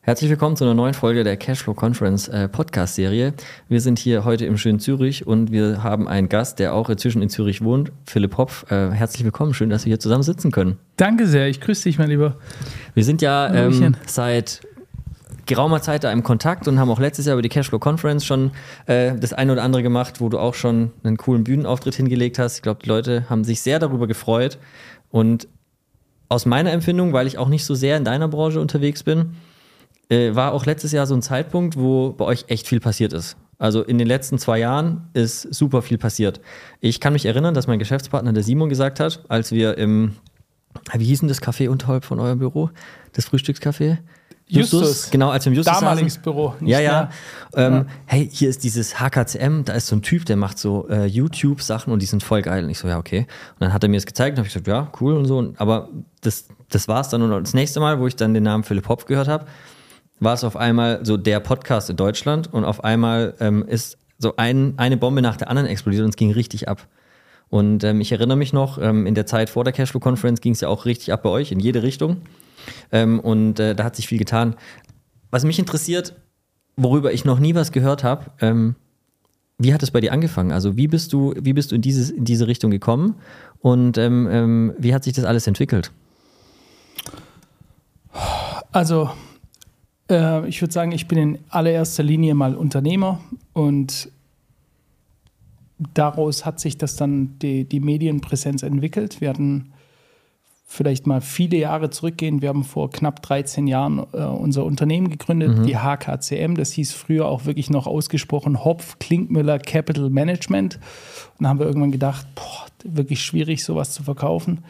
Herzlich willkommen zu einer neuen Folge der Cashflow Conference Podcast-Serie. Wir sind hier heute im schönen Zürich und wir haben einen Gast, der auch inzwischen in Zürich wohnt, Philipp Hopf. Herzlich willkommen, schön, dass wir hier zusammen sitzen können. Danke sehr, ich grüße dich, mein Lieber. Wir sind ja seit geraumer Zeit da im Kontakt und haben auch letztes Jahr über die Cashflow Conference schon das eine oder andere gemacht, wo du auch schon einen coolen Bühnenauftritt hingelegt hast. Ich glaube, die Leute haben sich sehr darüber gefreut und aus meiner Empfindung, weil ich auch nicht so sehr in deiner Branche unterwegs bin, war auch letztes Jahr so ein Zeitpunkt, wo bei euch echt viel passiert ist. Also in den letzten 2 Jahren ist super viel passiert. Ich kann mich erinnern, dass mein Geschäftspartner, der Simon, gesagt hat, als wir wie hieß denn das Café unterhalb von eurem Büro? Das Frühstückscafé? Justus. Genau, als wir im Justus damaliges saßen. Büro. Ja. Hey, hier ist dieses HKCM, da ist so ein Typ, der macht so YouTube-Sachen und die sind voll geil. Und ich so, ja, okay. Und dann hat er mir das gezeigt und habe ich gesagt, ja, cool und so. Aber das war's dann. Und das nächste Mal, wo ich dann den Namen Philipp Hopf gehört habe, war es auf einmal so der Podcast in Deutschland und auf einmal ist so eine Bombe nach der anderen explodiert und es ging richtig ab. Und ich erinnere mich noch, in der Zeit vor der Cashflow Conference ging es ja auch richtig ab bei euch, in jede Richtung. Da hat sich viel getan. Was mich interessiert, worüber ich noch nie was gehört habe, wie hat es bei dir angefangen? Also wie bist du in diese Richtung gekommen und wie hat sich das alles entwickelt? Also ich würde sagen, ich bin in allererster Linie mal Unternehmer und daraus hat sich das dann die Medienpräsenz entwickelt. Wir hatten vielleicht mal viele Jahre zurückgehen. Wir haben vor knapp 13 Jahren unser Unternehmen gegründet, die HKCM. Das hieß früher auch wirklich noch ausgesprochen Hopf Klinkmüller Capital Management. Und dann haben wir irgendwann gedacht, wirklich schwierig, sowas zu verkaufen.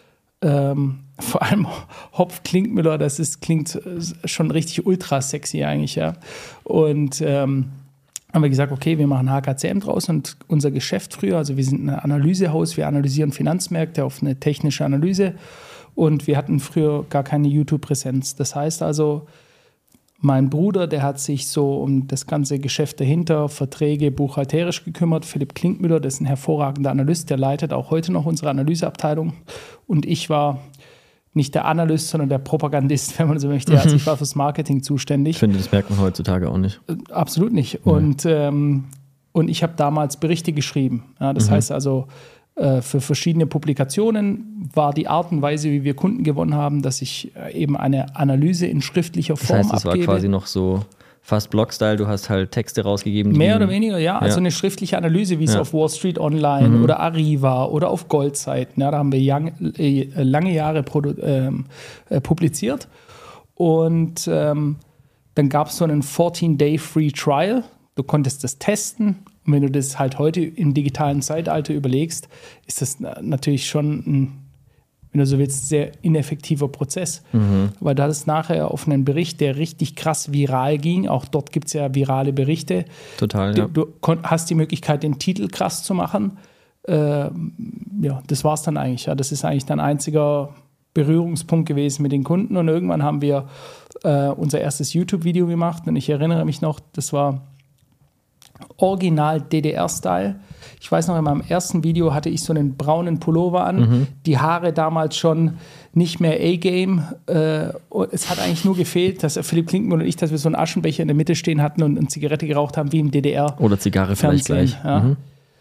Vor allem Hopf Klinkmüller, klingt schon richtig ultra sexy eigentlich, ja. Und haben wir gesagt, okay, wir machen HKCM draus und unser Geschäft früher, also wir sind ein Analysehaus, wir analysieren Finanzmärkte auf eine technische Analyse und wir hatten früher gar keine YouTube-Präsenz. Das heißt also, mein Bruder, der hat sich so um das ganze Geschäft dahinter, Verträge, buchhalterisch gekümmert. Philipp Klinkmüller, das ist ein hervorragender Analyst, der leitet auch heute noch unsere Analyseabteilung. Und ich war nicht der Analyst, sondern der Propagandist, wenn man so möchte. Also ich war fürs Marketing zuständig. Ich finde, das merkt man heutzutage auch nicht. Absolut nicht. Und ich habe damals Berichte geschrieben. Ja, das heißt also, für verschiedene Publikationen war die Art und Weise, wie wir Kunden gewonnen haben, dass ich eben eine Analyse in schriftlicher Form abgebe. Das heißt, es war quasi noch so fast Blog-Style, du hast halt Texte rausgegeben. Mehr oder weniger, ja. Also eine schriftliche Analyse, wie es auf Wall Street Online oder Arriva oder auf Goldseiten. Ja, da haben wir lange Jahre publiziert. Und dann gab es so einen 14-Day Free Trial. Du konntest das testen. Und wenn du das halt heute im digitalen Zeitalter überlegst, ist das natürlich schon ein, wenn du so willst, sehr ineffektiver Prozess. Weil da ist nachher auf einen Bericht, der richtig krass viral ging. Auch dort gibt es ja virale Berichte. Total, ja. Du hast die Möglichkeit, den Titel krass zu machen. Das war es dann eigentlich. Ja. Das ist eigentlich dein einziger Berührungspunkt gewesen mit den Kunden. Und irgendwann haben wir unser erstes YouTube-Video gemacht. Und ich erinnere mich noch, das war original DDR-Style. Ich weiß noch, in meinem ersten Video hatte ich so einen braunen Pullover an, die Haare damals schon nicht mehr A-Game. Es hat eigentlich nur gefehlt, dass Philipp Klinkmüller und ich, dass wir so einen Aschenbecher in der Mitte stehen hatten und eine Zigarette geraucht haben, wie im DDR. Oder Zigarre vielleicht gleich. Ja.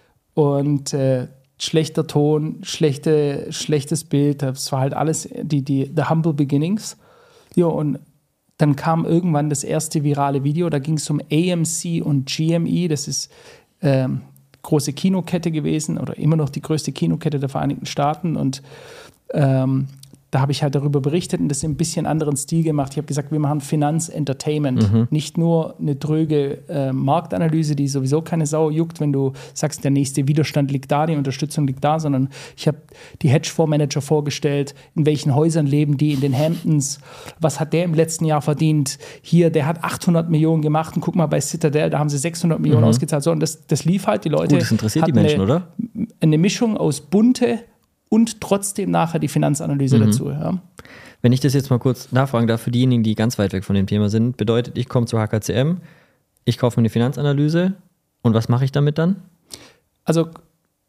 Und schlechter Ton, schlechtes Bild, das war halt alles the humble beginnings. Ja, und dann kam irgendwann das erste virale Video, da ging es um AMC und GME, das ist große Kinokette gewesen oder immer noch die größte Kinokette der Vereinigten Staaten und da habe ich halt darüber berichtet und das in ein bisschen anderen Stil gemacht. Ich habe gesagt, wir machen Finanz-Entertainment. Nicht nur eine dröge Marktanalyse, die sowieso keine Sau juckt, wenn du sagst, der nächste Widerstand liegt da, die Unterstützung liegt da, sondern ich habe die Hedgefondsmanager vorgestellt, in welchen Häusern leben die, in den Hamptons, was hat der im letzten Jahr verdient, hier, der hat 800 Millionen gemacht und guck mal bei Citadel, da haben sie 600 Millionen ausgezahlt. So, und das lief halt, die Leute. Das interessiert die Menschen, oder? Eine Mischung aus bunte und trotzdem nachher die Finanzanalyse dazu. Ja. Wenn ich das jetzt mal kurz nachfragen darf, für diejenigen, die ganz weit weg von dem Thema sind, bedeutet, ich komme zur HKCM, ich kaufe mir eine Finanzanalyse und was mache ich damit dann? Also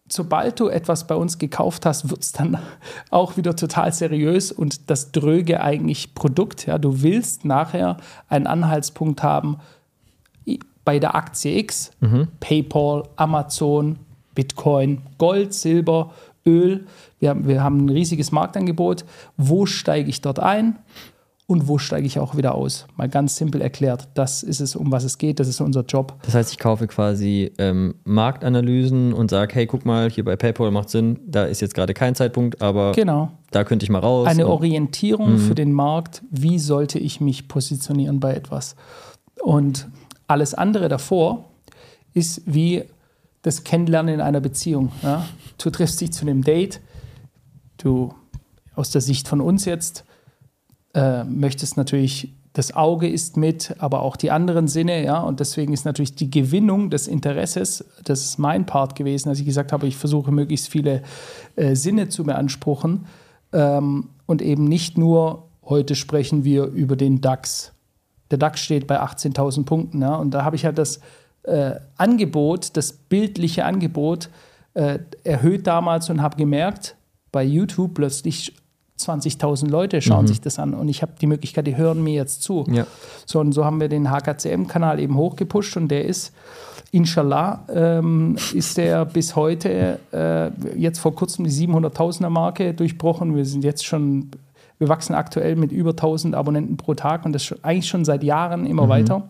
sobald du etwas bei uns gekauft hast, wird es dann auch wieder total seriös und das dröge eigentlich Produkt. Ja? Du willst nachher einen Anhaltspunkt haben bei der Aktie X, PayPal, Amazon, Bitcoin, Gold, Silber, Öl. Wir haben ein riesiges Marktangebot. Wo steige ich dort ein und wo steige ich auch wieder aus? Mal ganz simpel erklärt. Das ist es, um was es geht. Das ist unser Job. Das heißt, ich kaufe quasi Marktanalysen und sage, hey, guck mal, hier bei PayPal macht Sinn. Da ist jetzt gerade kein Zeitpunkt, aber da könnte ich mal raus. Eine Orientierung für den Markt. Wie sollte ich mich positionieren bei etwas? Und alles andere davor ist wie das Kennenlernen in einer Beziehung. Ja? Du triffst dich zu einem Date, du aus der Sicht von uns jetzt möchtest natürlich, das Auge ist mit, aber auch die anderen Sinne, ja, und deswegen ist natürlich die Gewinnung des Interesses, das ist mein Part gewesen, als ich gesagt habe, ich versuche möglichst viele Sinne zu beanspruchen und eben nicht nur, heute sprechen wir über den DAX. Der DAX steht bei 18.000 Punkten, ja, und da habe ich halt das Angebot, das bildliche Angebot erhöht damals und habe gemerkt, bei YouTube plötzlich 20.000 Leute schauen sich das an und ich habe die Möglichkeit, die hören mir jetzt zu. Ja. So, und so haben wir den HKCM-Kanal eben hochgepusht und der ist, inshallah, ist der bis heute jetzt vor kurzem die 700.000er-Marke durchbrochen. Wir wachsen aktuell mit über 1.000 Abonnenten pro Tag und das eigentlich schon seit Jahren immer weiter.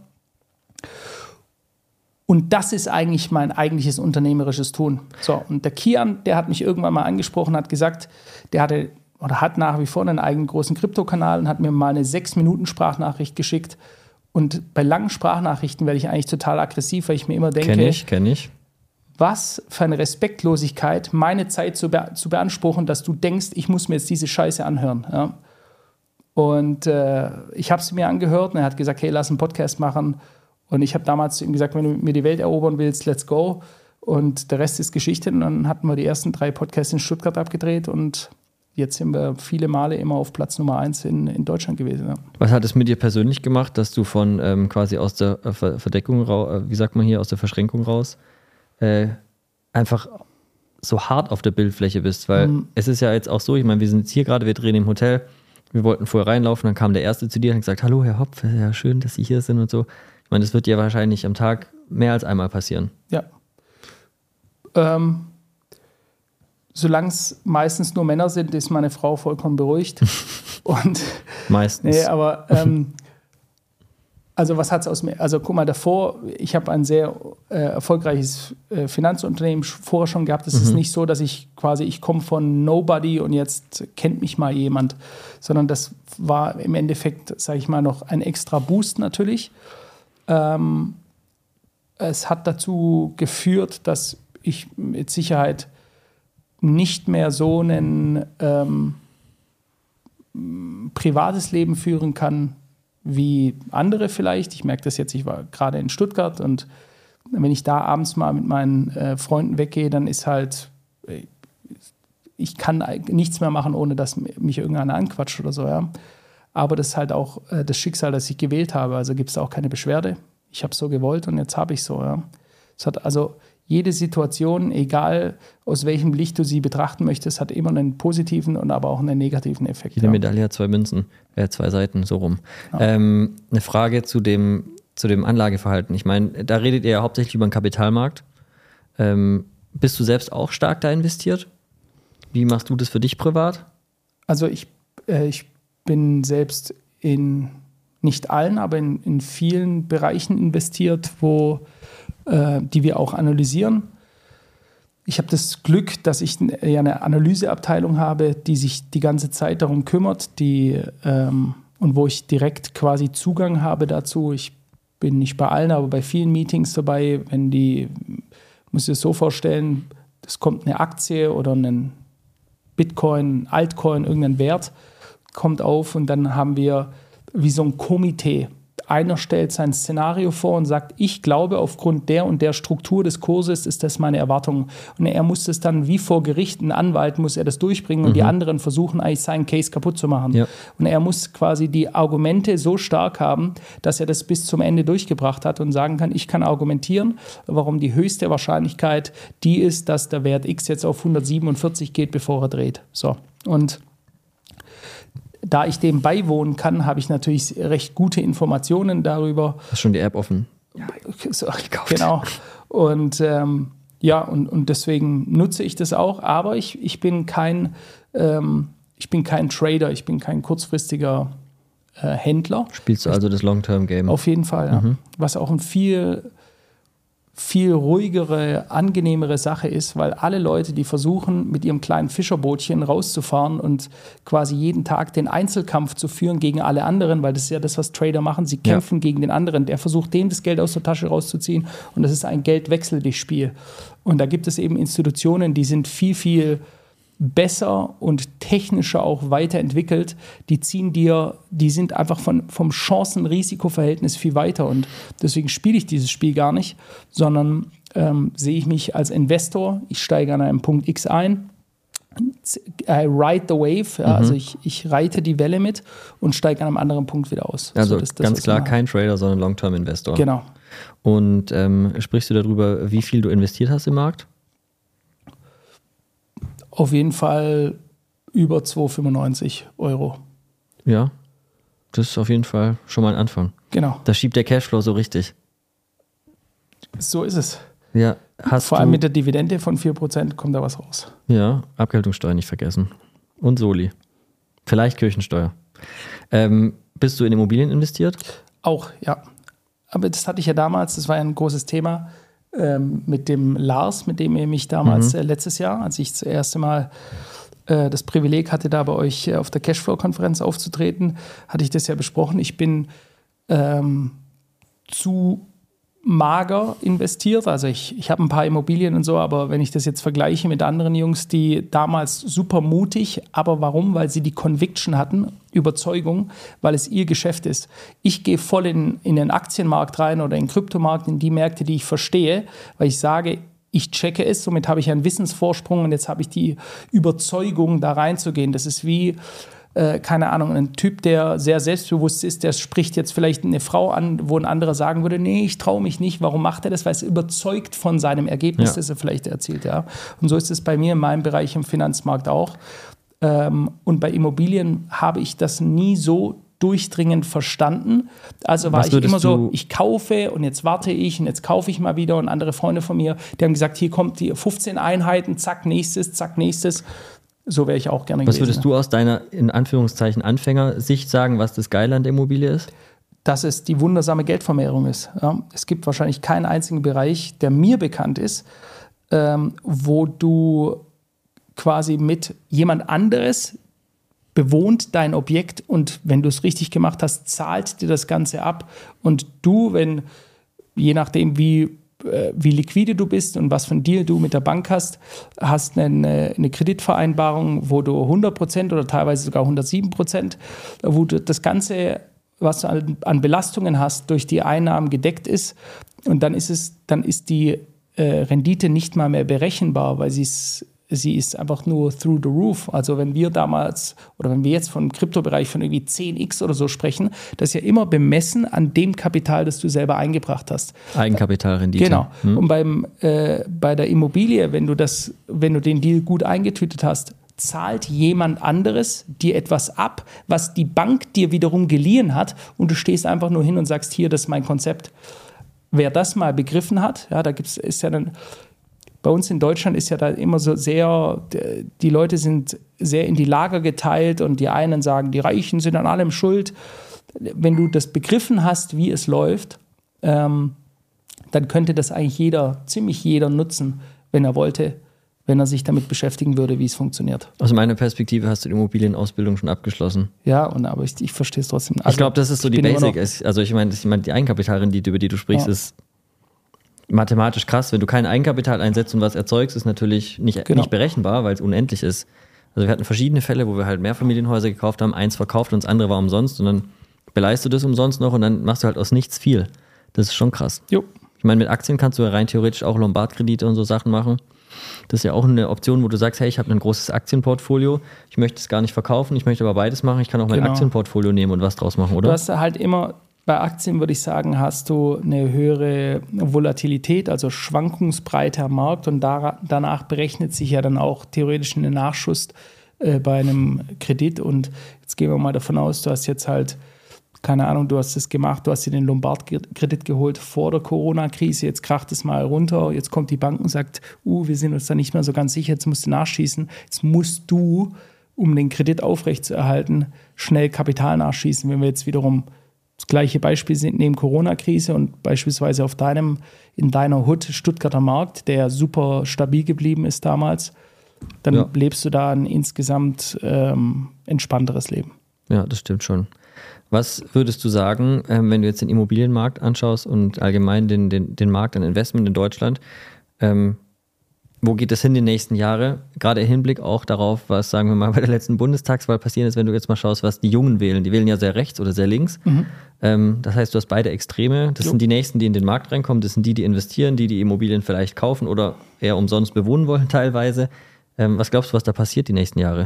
Und das ist eigentlich mein eigentliches unternehmerisches Tun. So, und der Kian, der hat mich irgendwann mal angesprochen, hat gesagt, hat nach wie vor einen eigenen großen Kryptokanal und hat mir mal eine 6-Minuten-Sprachnachricht geschickt. Und bei langen Sprachnachrichten werde ich eigentlich total aggressiv, weil ich mir immer denke, kenn ich. Was für eine Respektlosigkeit, meine Zeit zu beanspruchen, dass du denkst, ich muss mir jetzt diese Scheiße anhören. Ja? Und ich habe es mir angehört und er hat gesagt, hey, lass einen Podcast machen. Und ich habe damals zu ihm gesagt, wenn du mir die Welt erobern willst, let's go. Und der Rest ist Geschichte. Und dann hatten wir die ersten 3 Podcasts in Stuttgart abgedreht und jetzt sind wir viele Male immer auf Platz Nummer 1 in Deutschland gewesen. Ja. Was hat es mit dir persönlich gemacht, dass du von quasi aus der Verdeckung raus, wie sagt man hier, aus der Verschränkung raus, einfach so hart auf der Bildfläche bist? Weil es ist ja jetzt auch so, ich meine, wir sind jetzt hier gerade, wir drehen im Hotel, wir wollten vorher reinlaufen, dann kam der Erste zu dir und hat gesagt, hallo Herr Hopf, ja schön, dass Sie hier sind und so. Ich meine, das wird dir wahrscheinlich am Tag mehr als einmal passieren. Ja. Solange es meistens nur Männer sind, ist meine Frau vollkommen beruhigt. Und meistens. Nee, aber also was hat es aus mir? Also guck mal, davor, ich habe ein sehr erfolgreiches Finanzunternehmen vorher schon gehabt. Es ist nicht so, dass ich komme von Nobody und jetzt kennt mich mal jemand, sondern das war im Endeffekt, sage ich mal, noch ein extra Boost natürlich. Es hat dazu geführt, dass ich mit Sicherheit nicht mehr so ein privates Leben führen kann wie andere vielleicht. Ich merke das jetzt, ich war gerade in Stuttgart und wenn ich da abends mal mit meinen Freunden weggehe, dann ist halt, ich kann nichts mehr machen, ohne dass mich irgendeiner anquatscht oder so. Ja. Aber das ist halt auch das Schicksal, das ich gewählt habe. Also gibt es auch keine Beschwerde. Ich habe es so gewollt und jetzt habe ich es so. Ja. Es hat also jede Situation, egal aus welchem Licht du sie betrachten möchtest, hat immer einen positiven und aber auch einen negativen Effekt. Jede Medaille hat 2 Münzen, 2 Seiten, so rum. Ja. Eine Frage zu dem Anlageverhalten. Ich meine, da redet ihr ja hauptsächlich über den Kapitalmarkt. Bist du selbst auch stark da investiert? Wie machst du das für dich privat? Also ich bin selbst in nicht allen, aber in vielen Bereichen investiert, die wir auch analysieren. Ich habe das Glück, dass ich eine Analyseabteilung habe, die sich die ganze Zeit darum kümmert, und wo ich direkt quasi Zugang habe dazu. Ich bin nicht bei allen, aber bei vielen Meetings dabei, muss ich es so vorstellen, es kommt eine Aktie oder ein Bitcoin, ein Altcoin, irgendein Wert kommt auf und dann haben wir wie so ein Komitee einer stellt sein Szenario vor und sagt, ich glaube, aufgrund der und der Struktur des Kurses ist das meine Erwartung. Und er muss das dann wie vor Gericht, ein Anwalt muss er das durchbringen und die anderen versuchen eigentlich seinen Case kaputt zu machen. Ja. Und er muss quasi die Argumente so stark haben, dass er das bis zum Ende durchgebracht hat und sagen kann, ich kann argumentieren, warum die höchste Wahrscheinlichkeit die ist, dass der Wert X jetzt auf 147 geht, bevor er dreht. So. Und da ich dem beiwohnen kann, habe ich natürlich recht gute Informationen darüber. Hast schon die App offen? Ja, so, genau. Und und deswegen nutze ich das auch. Aber ich bin kein Trader, ich bin kein kurzfristiger Händler. Spielst du also das Long-Term-Game? Auf jeden Fall, ja. Was auch ein viel ruhigere, angenehmere Sache ist, weil alle Leute, die versuchen, mit ihrem kleinen Fischerbootchen rauszufahren und quasi jeden Tag den Einzelkampf zu führen gegen alle anderen, weil das ist ja das, was Trader machen, sie kämpfen gegen den anderen, der versucht, dem das Geld aus der Tasche rauszuziehen und das ist ein Geldwechselspiel. Und da gibt es eben Institutionen, die sind viel, viel besser und technischer auch weiterentwickelt, die sind einfach vom Chancen-Risiko-Verhältnis viel weiter und deswegen spiele ich dieses Spiel gar nicht, sondern sehe ich mich als Investor, ich steige an einem Punkt X ein, I ride the wave, also ich reite die Welle mit und steige an einem anderen Punkt wieder aus. Also das ganz klar kein Trader, sondern Long-Term-Investor. Genau. Und sprichst du darüber, wie viel du investiert hast im Markt? Auf jeden Fall über 2,95 €. Ja, das ist auf jeden Fall schon mal ein Anfang. Genau. Da schiebt der Cashflow so richtig. So ist es. Ja, vor allem mit der Dividende von 4% kommt da was raus. Ja, Abgeltungssteuer nicht vergessen. Und Soli. Vielleicht Kirchensteuer. Bist du in Immobilien investiert? Auch, ja. Aber das hatte ich ja damals, das war ja ein großes Thema. Mit dem Lars, mit dem ihr mich damals letztes Jahr, als ich das erste Mal das Privileg hatte, da bei euch auf der Cashflow-Konferenz aufzutreten, hatte ich das ja besprochen. Ich bin zu mager investiert. Also ich habe ein paar Immobilien und so, aber wenn ich das jetzt vergleiche mit anderen Jungs, die damals super mutig, aber warum? Weil sie die Conviction hatten, Überzeugung, weil es ihr Geschäft ist. Ich gehe voll in den Aktienmarkt rein oder in den Kryptomarkt, in die Märkte, die ich verstehe, weil ich sage, ich checke es, somit habe ich einen Wissensvorsprung und jetzt habe ich die Überzeugung, da reinzugehen. Das ist wie keine Ahnung, ein Typ, der sehr selbstbewusst ist, der spricht jetzt vielleicht eine Frau an, wo ein anderer sagen würde, nee, ich traue mich nicht. Warum macht er das? Weil er überzeugt von seinem Ergebnis, das er vielleicht erzielt. Ja. Und so ist es bei mir in meinem Bereich im Finanzmarkt auch. Und bei Immobilien habe ich das nie so durchdringend verstanden. Also war ich immer so, ich kaufe und jetzt warte ich und jetzt kaufe ich mal wieder und andere Freunde von mir, die haben gesagt, hier kommt die 15 Einheiten, zack, nächstes, zack, nächstes. So wäre ich auch gerne gewesen. Was würdest du aus deiner, in Anführungszeichen, Anfängersicht sagen, was das Geile an der Immobilie ist? Dass es die wundersame Geldvermehrung ist. Ja, es gibt wahrscheinlich keinen einzigen Bereich, der mir bekannt ist, wo du quasi mit jemand anderes bewohnt dein Objekt und wenn du es richtig gemacht hast, zahlt dir das Ganze ab. Und du, je nachdem wie liquide du bist und was für ein Deal du mit der Bank hast eine Kreditvereinbarung, wo du 100% oder teilweise sogar 107%, wo du das Ganze, was du an Belastungen hast, durch die Einnahmen gedeckt ist. Und dann ist die Rendite nicht mal mehr berechenbar, weil sie ist einfach nur through the roof. Also wenn wir damals oder wenn wir jetzt vom Kryptobereich von irgendwie 10x oder so sprechen, das ist ja immer bemessen an dem Kapital, das du selber eingebracht hast. Eigenkapitalrendite. Genau. Und bei der Immobilie, wenn du den Deal gut eingetütet hast, zahlt jemand anderes dir etwas ab, was die Bank dir wiederum geliehen hat und du stehst einfach nur hin und sagst, hier, das ist mein Konzept. Wer das mal begriffen hat, ja, ist ja dann bei uns in Deutschland ist ja da immer so die Leute sind sehr in die Lager geteilt und die einen sagen, die Reichen sind an allem schuld. Wenn du das begriffen hast, wie es läuft, dann könnte das eigentlich ziemlich jeder nutzen, wenn er wollte, wenn er sich damit beschäftigen würde, wie es funktioniert. Aus meiner Perspektive hast du die Immobilienausbildung schon abgeschlossen. Ja, aber ich verstehe es trotzdem. Also, ich glaube, das ist so die Basic. Also ich meine, die Eigenkapitalrendite, über die du sprichst, ist mathematisch krass. Wenn du kein Eigenkapital einsetzt und was erzeugst, ist natürlich nicht berechenbar, weil es unendlich ist. Also wir hatten verschiedene Fälle, wo wir halt Mehrfamilienhäuser gekauft haben, eins verkauft und das andere war umsonst und dann beleihst du das umsonst noch und dann machst du halt aus nichts viel. Das ist schon krass. Jo. Ich meine, mit Aktien kannst du ja rein theoretisch auch Lombardkredite und so Sachen machen. Das ist ja auch eine Option, wo du sagst, hey, ich habe ein großes Aktienportfolio, ich möchte es gar nicht verkaufen, ich möchte aber beides machen, ich kann auch mein Aktienportfolio nehmen und was draus machen, oder? Du hast halt immer, bei Aktien würde ich sagen, hast du eine höhere Volatilität, also schwankungsbreiter Markt und danach berechnet sich ja dann auch theoretisch ein Nachschuss bei einem Kredit und jetzt gehen wir mal davon aus, du hast jetzt halt keine Ahnung, du hast es gemacht, du hast dir den Lombard-Kredit geholt vor der Corona-Krise, jetzt kracht es mal runter, jetzt kommt die Bank und sagt, wir sind uns da nicht mehr so ganz sicher, jetzt musst du nachschießen, jetzt musst du, um den Kredit aufrechtzuerhalten, schnell Kapital nachschießen. Wenn wir jetzt wiederum das gleiche Beispiel sind neben Corona-Krise und beispielsweise in deiner Hut Stuttgarter Markt, der super stabil geblieben ist damals, dann lebst du da ein insgesamt entspannteres Leben. Ja, das stimmt schon. Was würdest du sagen, wenn du jetzt den Immobilienmarkt anschaust und allgemein den Markt an Investment in Deutschland, wo geht es hin die nächsten Jahre? Gerade im Hinblick auch darauf, was, sagen wir mal, bei der letzten Bundestagswahl passiert ist, wenn du jetzt mal schaust, was die Jungen wählen. Die wählen ja sehr rechts oder sehr links. Das heißt, du hast beide Extreme. Das sind die Nächsten, die in den Markt reinkommen. Das sind die investieren, die Immobilien vielleicht kaufen oder eher umsonst bewohnen wollen teilweise. Was glaubst du, was da passiert die nächsten Jahre?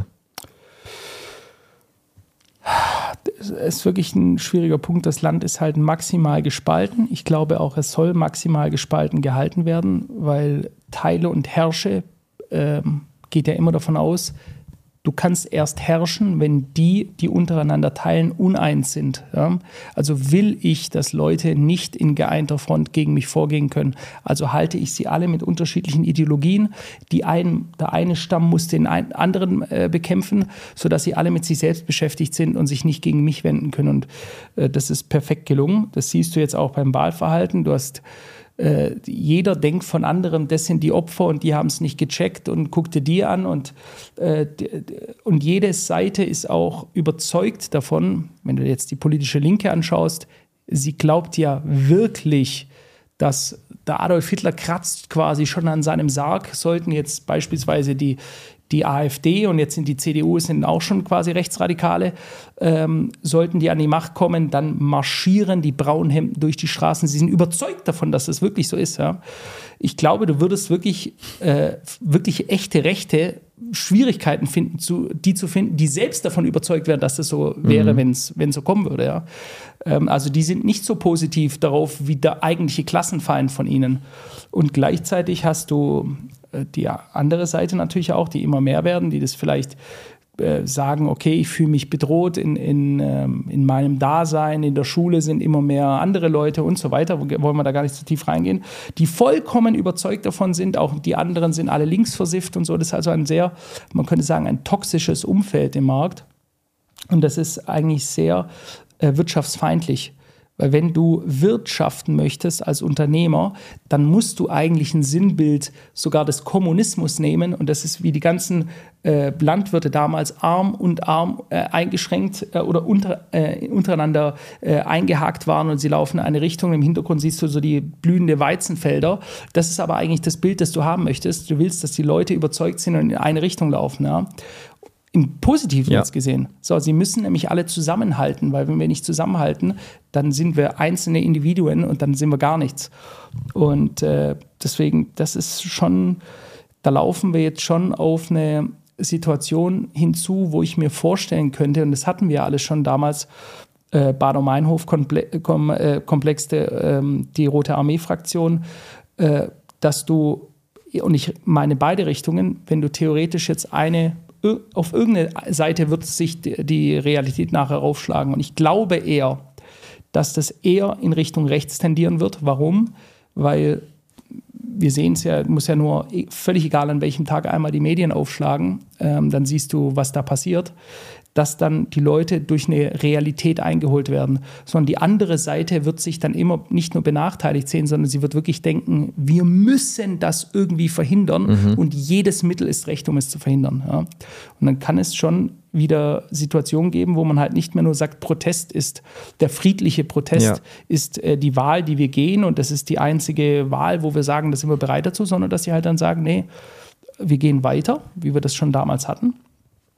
Es ist wirklich ein schwieriger Punkt. Das Land ist halt maximal gespalten. Ich glaube auch, es soll maximal gespalten gehalten werden, weil Teile und Herrsche geht ja immer davon aus, du kannst erst herrschen, wenn die untereinander teilen, uneins sind. Ja? Also will ich, dass Leute nicht in geeinter Front gegen mich vorgehen können. Also halte ich sie alle mit unterschiedlichen Ideologien. Der eine Stamm muss den anderen bekämpfen, sodass sie alle mit sich selbst beschäftigt sind und sich nicht gegen mich wenden können. Und das ist perfekt gelungen. Das siehst du jetzt auch beim Wahlverhalten. Du hast jeder denkt von anderen, das sind die Opfer und die haben es nicht gecheckt und guck dir die an und jede Seite ist auch überzeugt davon, wenn du jetzt die politische Linke anschaust, sie glaubt ja wirklich, dass der Adolf Hitler kratzt quasi schon an seinem Sarg, sollten jetzt beispielsweise die AfD und jetzt sind die CDU sind auch schon quasi Rechtsradikale, sollten die an die Macht kommen, dann marschieren die Braunhemden durch die Straßen. Sie sind überzeugt davon, dass das wirklich so ist. Ja. Ich glaube, du würdest wirklich echte Rechte Schwierigkeiten finden, die zu finden, die selbst davon überzeugt wären, dass das so wäre, wenn es so kommen würde. Ja. Also die sind nicht so positiv darauf wie der eigentliche Klassenfeind von ihnen. Und gleichzeitig hast du die andere Seite natürlich auch, die immer mehr werden, die das vielleicht sagen, okay, ich fühle mich bedroht in meinem Dasein, in der Schule sind immer mehr andere Leute und so weiter, wollen wir da gar nicht so tief reingehen, die vollkommen überzeugt davon sind, auch die anderen sind alle linksversifft und so. Das ist also ein sehr, man könnte sagen, ein toxisches Umfeld im Markt und das ist eigentlich sehr wirtschaftsfeindlich. Weil wenn du wirtschaften möchtest als Unternehmer, dann musst du eigentlich ein Sinnbild sogar des Kommunismus nehmen. Und das ist wie die ganzen Landwirte damals arm eingeschränkt oder untereinander eingehakt waren und sie laufen in eine Richtung. Im Hintergrund siehst du so die blühende Weizenfelder. Das ist aber eigentlich das Bild, das du haben möchtest. Du willst, dass die Leute überzeugt sind und in eine Richtung laufen. Ja? Im Positiven jetzt gesehen. So, sie müssen nämlich alle zusammenhalten, weil wenn wir nicht zusammenhalten, dann sind wir einzelne Individuen und dann sind wir gar nichts. Und deswegen, das ist schon, da laufen wir jetzt schon auf eine Situation hinzu, wo ich mir vorstellen könnte, und das hatten wir alles schon damals, Baader-Meinhof-Komplex, die Rote Armee-Fraktion, dass du, und ich meine beide Richtungen, wenn du theoretisch jetzt auf irgendeine Seite wird sich die Realität nachher aufschlagen. Und ich glaube eher, dass das eher in Richtung rechts tendieren wird. Warum? Weil wir sehen es ja, muss ja nur völlig egal an welchem Tag einmal die Medien aufschlagen, dann siehst du, was da passiert, dass dann die Leute durch eine Realität eingeholt werden, sondern die andere Seite wird sich dann immer nicht nur benachteiligt sehen, sondern sie wird wirklich denken, wir müssen das irgendwie verhindern und jedes Mittel ist recht, um es zu verhindern. Ja. Und dann kann es schon wieder Situationen geben, wo man halt nicht mehr nur sagt, Protest ist, der friedliche Protest ist die Wahl, die wir gehen und das ist die einzige Wahl, wo wir sagen, da sind wir bereit dazu, sondern dass sie halt dann sagen, nee, wir gehen weiter, wie wir das schon damals hatten.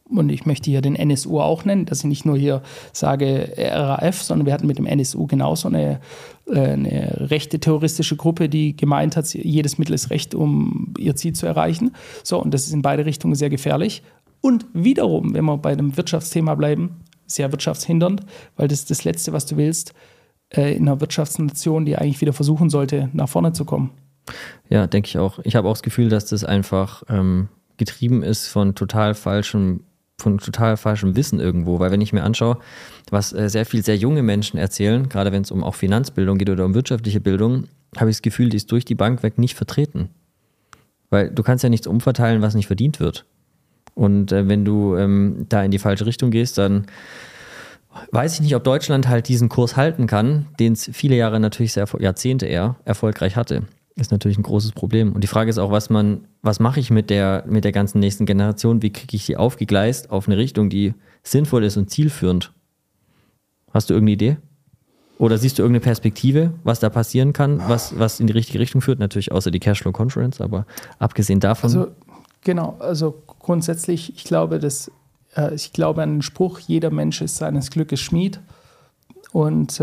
und ich möchte hier den NSU auch nennen, dass ich nicht nur hier sage RAF, sondern wir hatten mit dem NSU genauso eine rechte terroristische Gruppe, die gemeint hat, jedes Mittel ist recht, um ihr Ziel zu erreichen. So, und das ist in beide Richtungen sehr gefährlich. Und wiederum, wenn wir bei dem Wirtschaftsthema bleiben, sehr wirtschaftshindernd, weil das ist das Letzte, was du willst, in einer Wirtschaftsnation, die eigentlich wieder versuchen sollte, nach vorne zu kommen. Ja, denke ich auch. Ich habe auch das Gefühl, dass das einfach getrieben ist von total falschem Wissen irgendwo. Weil wenn ich mir anschaue, was sehr junge Menschen erzählen, gerade wenn es um auch Finanzbildung geht oder um wirtschaftliche Bildung, habe ich das Gefühl, die ist durch die Bank weg nicht vertreten. Weil du kannst ja nichts umverteilen, was nicht verdient wird. Und wenn du da in die falsche Richtung gehst, dann weiß ich nicht, ob Deutschland halt diesen Kurs halten kann, den es viele Jahre natürlich Jahrzehnte eher erfolgreich hatte. Ist natürlich ein großes Problem. Und die Frage ist auch, was mache ich mit der ganzen nächsten Generation? Wie kriege ich die aufgegleist auf eine Richtung, die sinnvoll ist und zielführend? Hast du irgendeine Idee? Oder siehst du irgendeine Perspektive, was da passieren kann, was in die richtige Richtung führt? Natürlich außer die Cashflow Conference, aber abgesehen davon. Also grundsätzlich, ich glaube an den Spruch, jeder Mensch ist seines Glückes Schmied. Und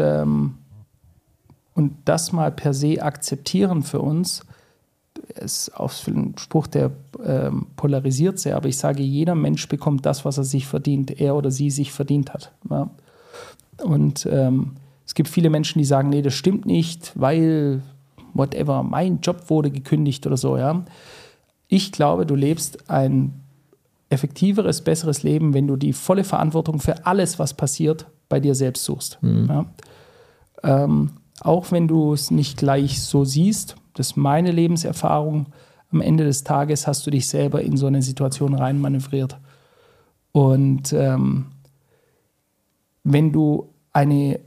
das mal per se akzeptieren für uns, ist auch ein Spruch, der polarisiert sehr, aber ich sage, jeder Mensch bekommt das, was er sich verdient, er oder sie sich verdient hat. Ja. Und es gibt viele Menschen, die sagen, nee, das stimmt nicht, weil whatever, mein Job wurde gekündigt oder so. Ja. Ich glaube, du lebst ein effektiveres, besseres Leben, wenn du die volle Verantwortung für alles, was passiert, bei dir selbst suchst. Ja. Auch wenn du es nicht gleich so siehst, das ist meine Lebenserfahrung, am Ende des Tages hast du dich selber in so eine Situation reinmanövriert. Und wenn du eine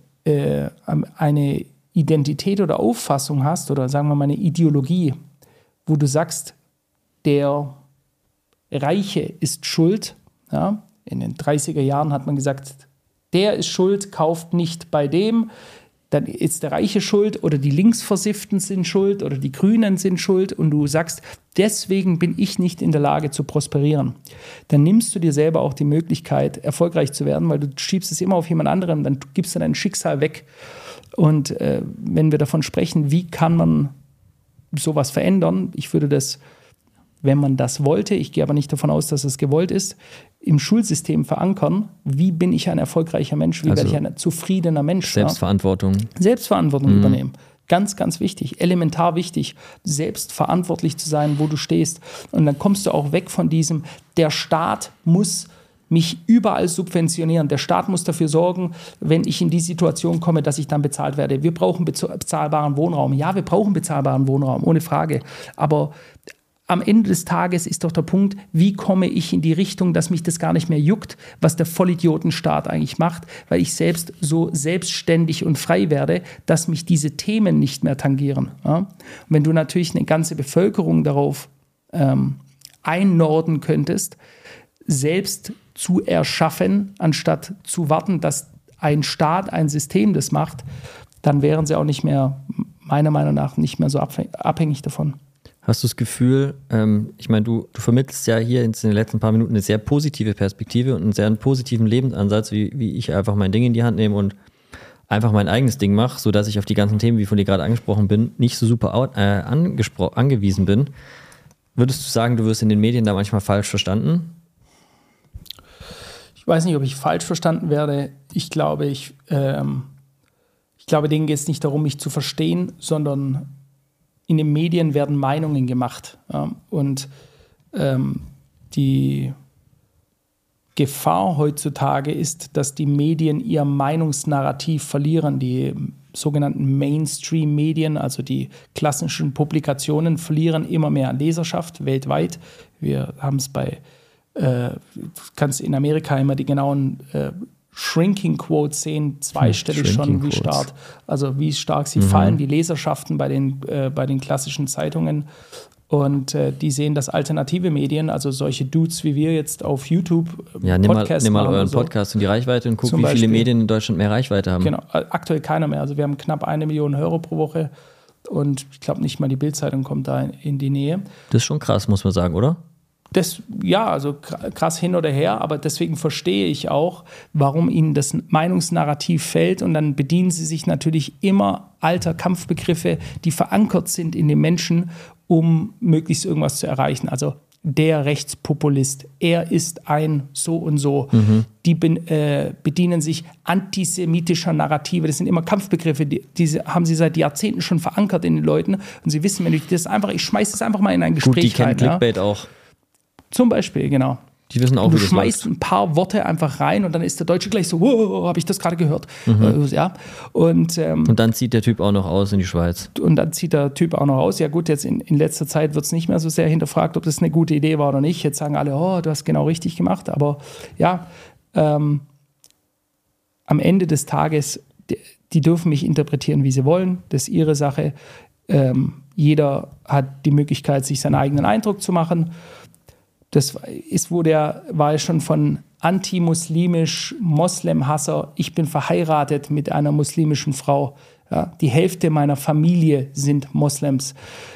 Identität oder Auffassung hast, oder sagen wir mal eine Ideologie, wo du sagst, der Reiche ist schuld, ja? In den 30er Jahren hat man gesagt, der ist schuld, kauft nicht bei dem, dann ist der Reiche schuld oder die Linksversifften sind schuld oder die Grünen sind schuld und du sagst, deswegen bin ich nicht in der Lage zu prosperieren. Dann nimmst du dir selber auch die Möglichkeit, erfolgreich zu werden, weil du schiebst es immer auf jemand anderen, dann gibst du dein Schicksal weg. Und wenn wir davon sprechen, wie kann man sowas verändern, ich würde das, wenn man das wollte, ich gehe aber nicht davon aus, dass es gewollt ist, im Schulsystem verankern, wie bin ich ein erfolgreicher Mensch, wie werde ich ein zufriedener Mensch. Selbstverantwortung. Selbstverantwortung übernehmen. Ganz, ganz wichtig, elementar wichtig, selbstverantwortlich zu sein, wo du stehst. Und dann kommst du auch weg von diesem, der Staat muss mich überall subventionieren. Der Staat muss dafür sorgen, wenn ich in die Situation komme, dass ich dann bezahlt werde. Wir brauchen bezahlbaren Wohnraum. Ja, wir brauchen bezahlbaren Wohnraum, ohne Frage. Aber am Ende des Tages ist doch der Punkt, wie komme ich in die Richtung, dass mich das gar nicht mehr juckt, was der Vollidiotenstaat eigentlich macht, weil ich selbst so selbstständig und frei werde, dass mich diese Themen nicht mehr tangieren. Ja? Und wenn du natürlich eine ganze Bevölkerung darauf einnorden könntest, selbst zu erschaffen, anstatt zu warten, dass ein Staat, ein System das macht, dann wären sie auch nicht mehr, meiner Meinung nach, nicht mehr so abhängig davon. Hast du das Gefühl, ich meine, du vermittelst ja hier in den letzten paar Minuten eine sehr positive Perspektive und einen sehr positiven Lebensansatz, wie ich einfach mein Ding in die Hand nehme und einfach mein eigenes Ding mache, sodass ich auf die ganzen Themen, wie von dir gerade angesprochen bin, nicht so super angewiesen bin. Würdest du sagen, du wirst in den Medien da manchmal falsch verstanden? Ich weiß nicht, ob ich falsch verstanden werde. Ich glaube, denen geht es nicht darum, mich zu verstehen, sondern in den Medien werden Meinungen gemacht. Und die Gefahr heutzutage ist, dass die Medien ihr Meinungsnarrativ verlieren. Die sogenannten Mainstream-Medien, also die klassischen Publikationen, verlieren immer mehr an Leserschaft weltweit. Wir haben es du kannst in Amerika immer die genauen Shrinking Quotes sehen, zweistellig schon, wie stark sie fallen, die Leserschaften bei den klassischen Zeitungen. Und die sehen, dass alternative Medien, also solche Dudes wie wir jetzt auf YouTube Podcasts nimm mal euren Podcast und die Reichweite und guck, wie viele Medien in Deutschland mehr Reichweite haben. Genau, aktuell keiner mehr. Also wir haben knapp 1 Million Hörer pro Woche und ich glaube nicht mal die Bild-Zeitung kommt da in die Nähe. Das ist schon krass, muss man sagen, oder? also krass hin oder her, aber deswegen verstehe ich auch, warum ihnen das Meinungsnarrativ fällt und dann bedienen sie sich natürlich immer alter Kampfbegriffe, die verankert sind in den Menschen, um möglichst irgendwas zu erreichen. Also der Rechtspopulist, er ist ein so und so. Die bedienen sich antisemitischer Narrative. Das sind immer Kampfbegriffe, die haben sie seit Jahrzehnten schon verankert in den Leuten. Und sie wissen, wenn ich schmeiße das einfach mal in ein Gespräch rein. Gut, die kennen Clickbait auch. Zum Beispiel, genau. Die wissen auch, du wie das schmeißt läuft. ein paar Worte einfach rein und dann ist der Deutsche gleich so, wow, habe ich das gerade gehört? Ja. Und dann zieht der Typ auch noch aus in die Schweiz. Und dann zieht der Typ auch noch aus. Ja gut, jetzt in letzter Zeit wird es nicht mehr so sehr hinterfragt, ob das eine gute Idee war oder nicht. Jetzt sagen alle, oh, du hast genau richtig gemacht. Aber ja, am Ende des Tages, die dürfen mich interpretieren, wie sie wollen. Das ist ihre Sache. Jeder hat die Möglichkeit, sich seinen eigenen Eindruck zu machen. Das war ja schon von antimuslimisch, Moslem-Hasser. Ich bin verheiratet mit einer muslimischen Frau. Ja, die Hälfte meiner Familie sind Moslems.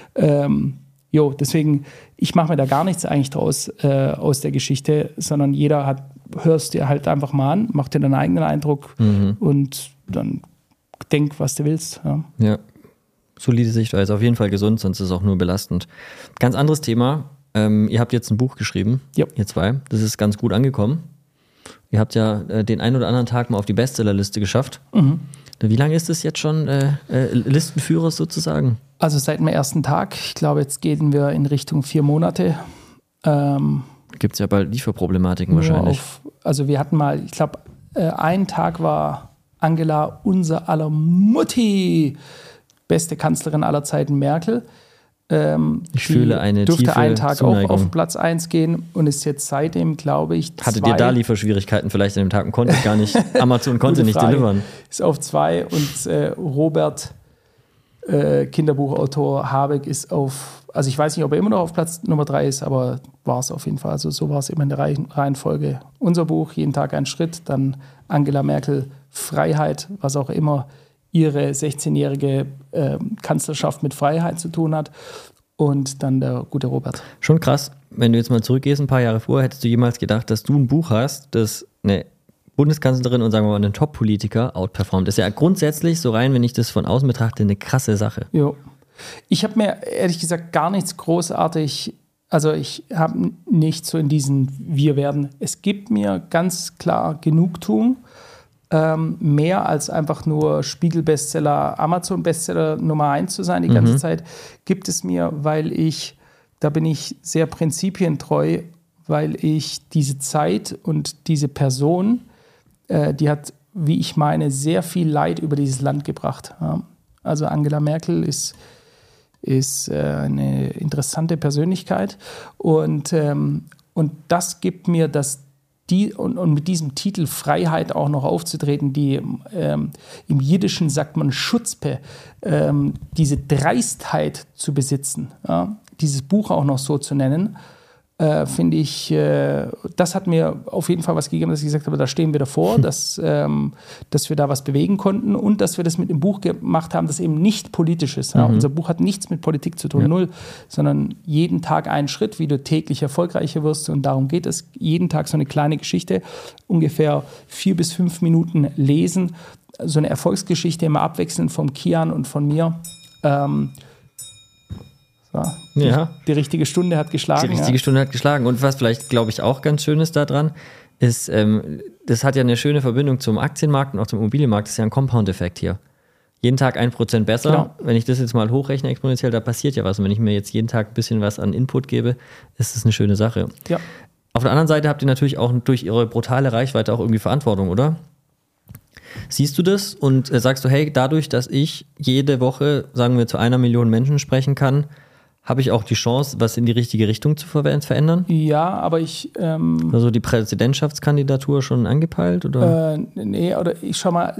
Deswegen, ich mache mir da gar nichts eigentlich draus aus der Geschichte, sondern hörst dir halt einfach mal an, mach dir deinen eigenen Eindruck und dann denk, was du willst. Ja, solide Sichtweise, auf jeden Fall gesund, sonst ist es auch nur belastend. Ganz anderes Thema. Ihr habt jetzt ein Buch geschrieben, ihr zwei. Das ist ganz gut angekommen. Ihr habt ja den einen oder anderen Tag mal auf die Bestsellerliste geschafft. Wie lange ist es jetzt schon Listenführer sozusagen? Also seit dem ersten Tag. Ich glaube, jetzt gehen wir in Richtung 4 Monate. Gibt es ja bald Lieferproblematiken wahrscheinlich. Also wir hatten mal, ich glaube, einen Tag war Angela, unser aller Mutti, beste Kanzlerin aller Zeiten, Merkel. Ich fühle eine durfte tiefe einen Tag Zuneigung. auch auf Platz 1 gehen und ist jetzt seitdem, glaube ich, 2. Hattet ihr da Lieferschwierigkeiten vielleicht an dem Tag und konntet gar nicht, Amazon konnte nicht delivern? Ist auf 2 und Robert, Kinderbuchautor Habeck, ist also ich weiß nicht, ob er immer noch auf Platz Nummer 3 ist, aber war es auf jeden Fall. Also so war es immer in der Reihenfolge. Unser Buch, jeden Tag ein Schritt, dann Angela Merkel, Freiheit, was auch immer ihre 16-jährige Kanzlerschaft mit Freiheit zu tun hat und dann der gute Robert. Schon krass, wenn du jetzt mal zurückgehst, ein paar Jahre vor, hättest du jemals gedacht, dass du ein Buch hast, das eine Bundeskanzlerin und sagen wir mal einen Top-Politiker outperformt. Das ist ja grundsätzlich, so rein, wenn ich das von außen betrachte, eine krasse Sache. Jo. Ich habe mir ehrlich gesagt gar nichts großartig, also ich habe nicht so in diesen es gibt mir ganz klar Genugtuung, mehr als einfach nur Spiegel-Bestseller, Amazon-Bestseller Nummer 1 zu sein die ganze Zeit, gibt es mir, da bin ich sehr prinzipientreu, weil ich diese Zeit und diese Person, die hat, wie ich meine, sehr viel Leid über dieses Land gebracht. Ja. Also Angela Merkel ist eine interessante Persönlichkeit und das gibt mir und mit diesem Titel Freiheit auch noch aufzutreten, die im Jiddischen sagt man Schutzpe, diese Dreistheit zu besitzen, ja, dieses Buch auch noch so zu nennen, finde ich, das hat mir auf jeden Fall was gegeben, dass ich gesagt habe, da stehen wir davor, dass wir da was bewegen konnten und dass wir das mit dem Buch gemacht haben, das eben nicht politisch ist. Ja. Unser Buch hat nichts mit Politik zu tun, null, sondern jeden Tag einen Schritt, wie du täglich erfolgreicher wirst und darum geht es. Jeden Tag so eine kleine Geschichte, ungefähr 4 bis 5 Minuten lesen, so eine Erfolgsgeschichte immer abwechselnd vom Kian und von mir. Die richtige Stunde hat geschlagen. Die richtige Stunde hat geschlagen. Und was vielleicht, glaube ich, auch ganz schön ist daran, ist, das hat ja eine schöne Verbindung zum Aktienmarkt und auch zum Immobilienmarkt. Das ist ja ein Compound-Effekt hier. Jeden Tag 1% besser. Genau. Wenn ich das jetzt mal hochrechne exponentiell, da passiert ja was. Und wenn ich mir jetzt jeden Tag ein bisschen was an Input gebe, ist das eine schöne Sache. Ja. Auf der anderen Seite habt ihr natürlich auch durch eure brutale Reichweite auch irgendwie Verantwortung, oder? Siehst du das und sagst du, hey, dadurch, dass ich jede Woche, sagen wir, zu 1 Million Menschen sprechen kann, habe ich auch die Chance, was in die richtige Richtung zu verändern? Ja, aber ich... also die Präsidentschaftskandidatur schon angepeilt? Oder? Nee, oder ich schau mal,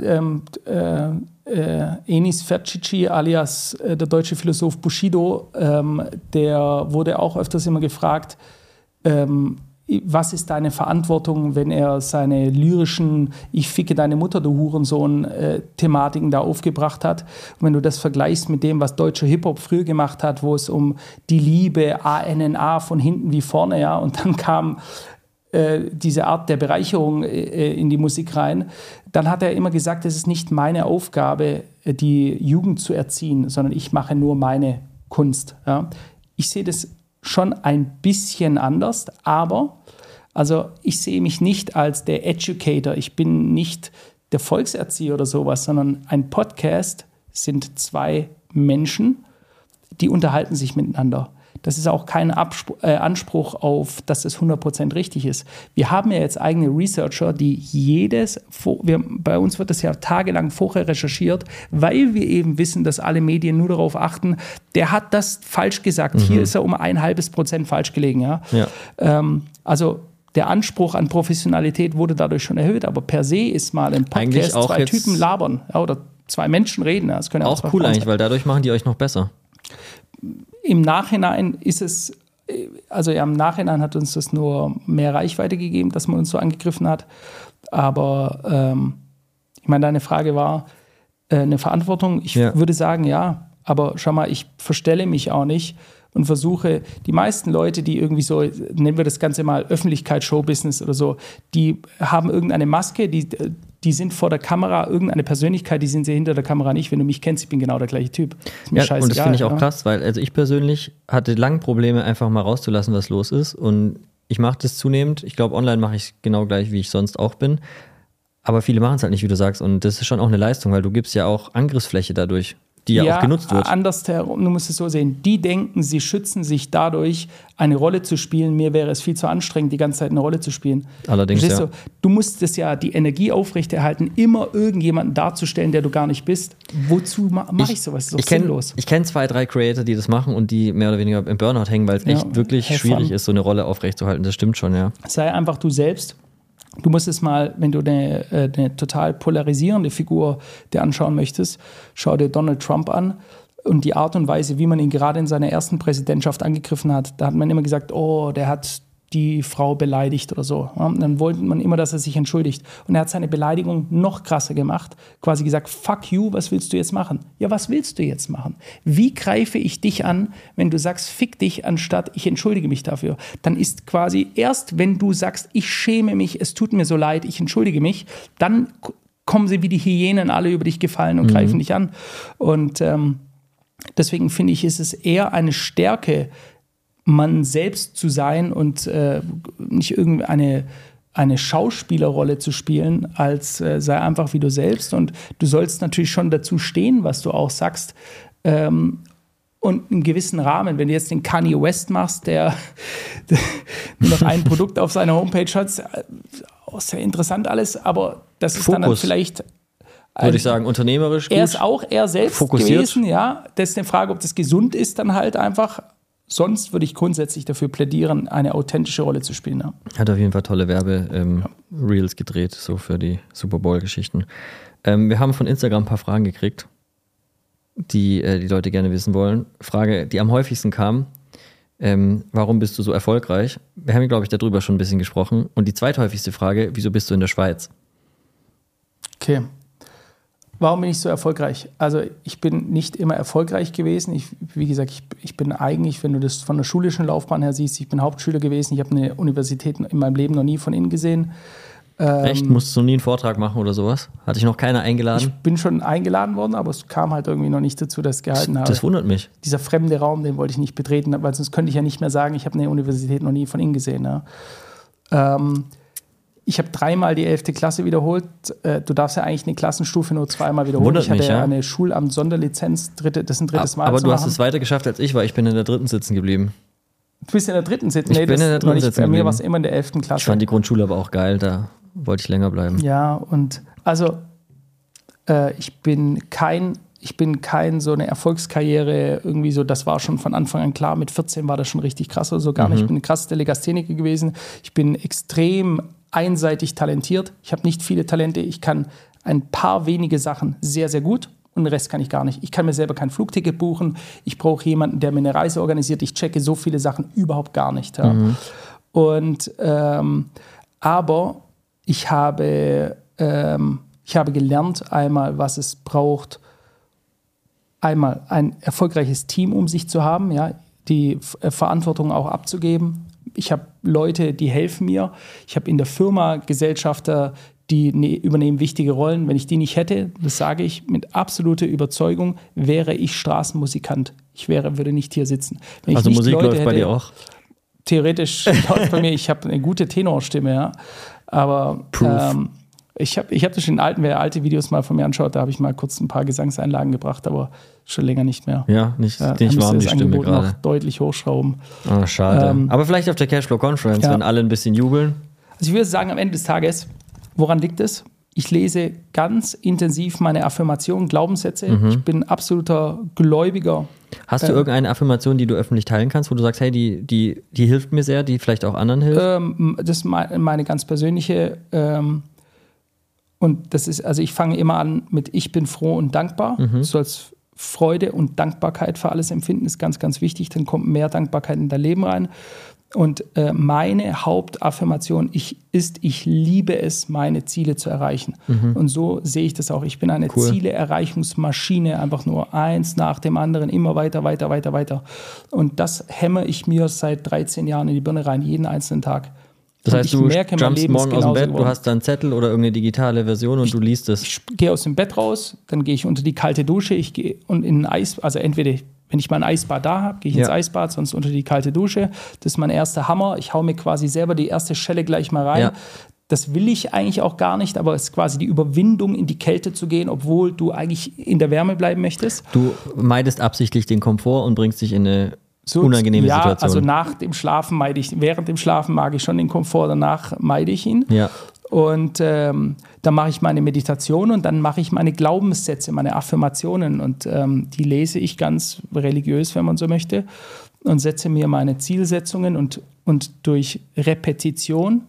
Enis Fercici alias der deutsche Philosoph Bushido, der wurde auch öfters immer gefragt, was ist deine Verantwortung, wenn er seine lyrischen Ich ficke deine Mutter, du Hurensohn Thematiken da aufgebracht hat. Und wenn du das vergleichst mit dem, was deutscher Hip-Hop früher gemacht hat, wo es um die Liebe, ANNA von hinten wie vorne, ja, und dann kam diese Art der Bereicherung in die Musik rein, dann hat er immer gesagt, es ist nicht meine Aufgabe, die Jugend zu erziehen, sondern ich mache nur meine Kunst. Ja. Ich sehe das schon ein bisschen anders, aber also ich sehe mich nicht als der Educator, ich bin nicht der Volkserzieher oder sowas, sondern ein Podcast sind zwei Menschen, die unterhalten sich miteinander. Das ist auch kein Anspruch auf, dass es 100% richtig ist. Wir haben ja jetzt eigene Researcher, die bei uns wird das ja tagelang vorher recherchiert, weil wir eben wissen, dass alle Medien nur darauf achten, der hat das falsch gesagt. Hier ist er um 0,5% falsch gelegen. Ja? Ja. Also der Anspruch an Professionalität wurde dadurch schon erhöht, aber per se ist mal ein Podcast zwei Typen labern, ja, oder zwei Menschen reden. Ja, das können auch cool eigentlich, weil dadurch machen die euch noch besser. Im Nachhinein ist es, also im Nachhinein hat uns das nur mehr Reichweite gegeben, dass man uns so angegriffen hat. Aber ich meine, deine Frage war eine Verantwortung. Ich würde sagen, ja, aber schau mal, ich verstelle mich auch nicht und versuche, die meisten Leute, die irgendwie so, nennen wir das Ganze mal Öffentlichkeit, Showbusiness oder so, die haben irgendeine Maske, die sind vor der Kamera, irgendeine Persönlichkeit, die sind sie hinter der Kamera nicht. Wenn du mich kennst, ich bin genau der gleiche Typ. Ist mir scheißegal, und das finde ich auch krass, weil also ich persönlich hatte lange Probleme, einfach mal rauszulassen, was los ist. Und ich mache das zunehmend. Ich glaube, online mache ich es genau gleich, wie ich sonst auch bin. Aber viele machen es halt nicht, wie du sagst. Und das ist schon auch eine Leistung, weil du gibst ja auch Angriffsfläche dadurch, die ja auch genutzt wird. Andersherum, du musst es so sehen. Die denken, sie schützen sich dadurch, eine Rolle zu spielen. Mir wäre es viel zu anstrengend, die ganze Zeit eine Rolle zu spielen. Allerdings, ja. Du musst es ja, die Energie aufrechterhalten, immer irgendjemanden darzustellen, der du gar nicht bist. Wozu mache ich sowas? Das ist doch sinnlos. Ich kenne 2, 3 Creator, die das machen und die mehr oder weniger im Burnout hängen, weil es echt wirklich schwierig ist, so eine Rolle aufrechtzuerhalten. Das stimmt schon, ja. Sei einfach du selbst. Du musst es mal, wenn du eine total polarisierende Figur dir anschauen möchtest, schau dir Donald Trump an und die Art und Weise, wie man ihn gerade in seiner ersten Präsidentschaft angegriffen hat. Da hat man immer gesagt, oh, der hat die Frau beleidigt oder so. Ja, dann wollte man immer, dass er sich entschuldigt. Und er hat seine Beleidigung noch krasser gemacht. Quasi gesagt, fuck you, was willst du jetzt machen? Ja, was willst du jetzt machen? Wie greife ich dich an, wenn du sagst, fick dich, anstatt ich entschuldige mich dafür? Dann ist quasi erst, wenn du sagst, ich schäme mich, es tut mir so leid, ich entschuldige mich, dann kommen sie wie die Hyänen alle über dich gefallen und greifen dich an. Und deswegen finde ich, ist es eher eine Stärke, man selbst zu sein und nicht irgendeine Schauspielerrolle zu spielen, als sei einfach wie du selbst. Und du sollst natürlich schon dazu stehen, was du auch sagst. Und einen gewissen Rahmen. Wenn du jetzt den Kanye West machst, der nur noch ein Produkt auf seiner Homepage hat, sehr interessant alles, aber das ist dann vielleicht... Würde ich sagen, unternehmerisch gut. Er ist auch eher selbst fokussiert gewesen, ja. Das ist eine Frage, ob das gesund ist, dann halt einfach... Sonst würde ich grundsätzlich dafür plädieren, eine authentische Rolle zu spielen. Ja. Hat auf jeden Fall tolle Werbe-Reels gedreht, so für die Super Bowl-Geschichten. Wir haben von Instagram ein paar Fragen gekriegt, die die Leute gerne wissen wollen. Frage, die am häufigsten kam, warum bist du so erfolgreich? Wir haben, glaube ich, darüber schon ein bisschen gesprochen. Und die zweithäufigste Frage, wieso bist du in der Schweiz? Okay. Warum bin ich so erfolgreich? Also ich bin nicht immer erfolgreich gewesen. Wie gesagt, ich bin eigentlich, wenn du das von der schulischen Laufbahn her siehst, ich bin Hauptschüler gewesen. Ich habe eine Universität in meinem Leben noch nie von innen gesehen. Echt? Musstest du nie einen Vortrag machen oder sowas? Hatte ich noch keiner eingeladen? Ich bin schon eingeladen worden, aber es kam halt irgendwie noch nicht dazu, dass ich es gehalten habe. Das wundert mich. Dieser fremde Raum, den wollte ich nicht betreten, weil sonst könnte ich ja nicht mehr sagen, ich habe eine Universität noch nie von innen gesehen. Ja. Ich habe 3-mal die 11. Klasse wiederholt. Du darfst ja eigentlich eine Klassenstufe nur 2-mal wiederholen. Wundert mich, ich hatte eine Schulamt-Sonderlizenz, das ein drittes Mal. Aber du hast es weiter geschafft als ich, weil ich bin in der 3. sitzen geblieben. Du bist in der 3. sitzen? Ich bin in der 3. sitzen geblieben. Bei mir war es immer in der 11. Klasse. Ich fand die Grundschule aber auch geil, da wollte ich länger bleiben. Ja, und also ich bin kein so eine Erfolgskarriere irgendwie so, das war schon von Anfang an klar. Mit 14 war das schon richtig krass oder so gar nicht. Ich bin ein krasser Legastheniker gewesen. Ich bin extrem einseitig talentiert. Ich habe nicht viele Talente. Ich kann ein paar wenige Sachen sehr, sehr gut und den Rest kann ich gar nicht. Ich kann mir selber kein Flugticket buchen. Ich brauche jemanden, der mir eine Reise organisiert. Ich checke so viele Sachen überhaupt gar nicht. Ja. Und aber ich habe gelernt einmal, was es braucht, einmal ein erfolgreiches Team um sich zu haben, ja, die Verantwortung auch abzugeben. Ich habe Leute, die helfen mir. Ich habe in der Firma Gesellschafter, die übernehmen wichtige Rollen. Wenn ich die nicht hätte, das sage ich mit absoluter Überzeugung, wäre ich Straßenmusikant. Würde nicht hier sitzen. Wenn also ich nicht Musik Leute läuft hätte, bei dir auch? Theoretisch läuft bei mir, ich habe eine gute Tenorstimme, ja. Aber ich hab das schon wer alte Videos mal von mir anschaut, da habe ich mal kurz ein paar Gesangseinlagen gebracht, aber schon länger nicht mehr. Ja, nicht warm die Stimme gerade. Noch deutlich hochschrauben. Oh, schade. Aber vielleicht auf der Cashflow Conference, wenn alle ein bisschen jubeln. Also ich würde sagen, am Ende des Tages, woran liegt es? Ich lese ganz intensiv meine Affirmationen, Glaubenssätze. Ich bin absoluter Gläubiger. Hast du irgendeine Affirmation, die du öffentlich teilen kannst, wo du sagst, hey, die hilft mir sehr, die vielleicht auch anderen hilft? Das ist meine ganz persönliche. Und das ist, also ich fange immer an mit ich bin froh und dankbar. Du sollst Freude und Dankbarkeit für alles empfinden, ist ganz, ganz wichtig. Dann kommt mehr Dankbarkeit in dein Leben rein. Und meine Hauptaffirmation ich liebe es, meine Ziele zu erreichen. Und so sehe ich das auch. Ich bin eine Ziele-Erreichungsmaschine, einfach nur eins nach dem anderen, immer weiter, weiter, weiter, weiter. Und das hämme ich mir seit 13 Jahren in die Birne rein, jeden einzelnen Tag. Das heißt, du jumpst morgen aus dem Bett, du hast da einen Zettel oder irgendeine digitale Version und du liest es. Ich gehe aus dem Bett raus, dann gehe ich unter die kalte Dusche, ich gehe in ein Eis, also entweder wenn ich mein Eisbad da habe, gehe ich ins Eisbad, sonst unter die kalte Dusche. Das ist mein erster Hammer. Ich hau mir quasi selber die erste Schelle gleich mal rein. Ja. Das will ich eigentlich auch gar nicht, aber es ist quasi die Überwindung, in die Kälte zu gehen, obwohl du eigentlich in der Wärme bleiben möchtest. Du meidest absichtlich den Komfort und bringst dich in eine unangenehme Situation. Ja, also nach dem Schlafen meide ich, während dem Schlafen mag ich schon den Komfort, danach meide ich ihn. Ja. Und dann mache ich meine Meditation und dann mache ich meine Glaubenssätze, meine Affirmationen und die lese ich ganz religiös, wenn man so möchte, und setze mir meine Zielsetzungen und durch Repetition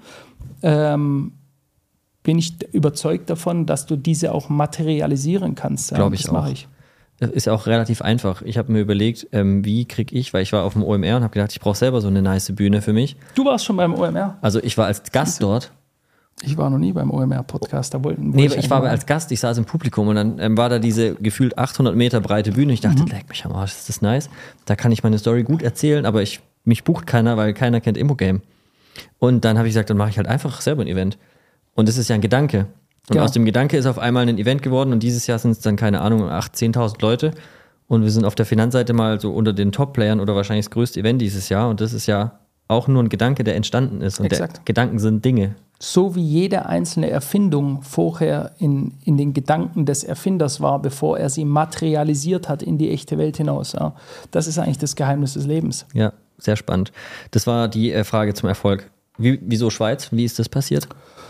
bin ich überzeugt davon, dass du diese auch materialisieren kannst. Glaube ich auch. Mache ich. Das ist auch relativ einfach. Ich habe mir überlegt, wie kriege ich, weil ich war auf dem OMR und habe gedacht, ich brauche selber so eine nice Bühne für mich. Du warst schon beim OMR? Also ich war als Gast dort. Ich war noch nie beim OMR-Podcast. Ich war als Gast, ich saß im Publikum und dann war da diese gefühlt 800 Meter breite Bühne. Ich dachte, leck mich am Arsch, ist das nice. Da kann ich meine Story gut erzählen, aber mich bucht keiner, weil keiner kennt Immogame. Und dann habe ich gesagt, dann mache ich halt einfach selber ein Event. Und das ist ja ein Gedanke. Und aus dem Gedanke ist auf einmal ein Event geworden und dieses Jahr sind es dann, keine Ahnung, 8.000, 10.000 Leute. Und wir sind auf der Finanzseite mal so unter den Top-Playern oder wahrscheinlich das größte Event dieses Jahr. Und das ist ja auch nur ein Gedanke, der entstanden ist. Und Gedanken sind Dinge. So wie jede einzelne Erfindung vorher in den Gedanken des Erfinders war, bevor er sie materialisiert hat in die echte Welt hinaus. Ja. Das ist eigentlich das Geheimnis des Lebens. Ja, sehr spannend. Das war die Frage zum Erfolg. Wieso Schweiz? Wie ist das passiert?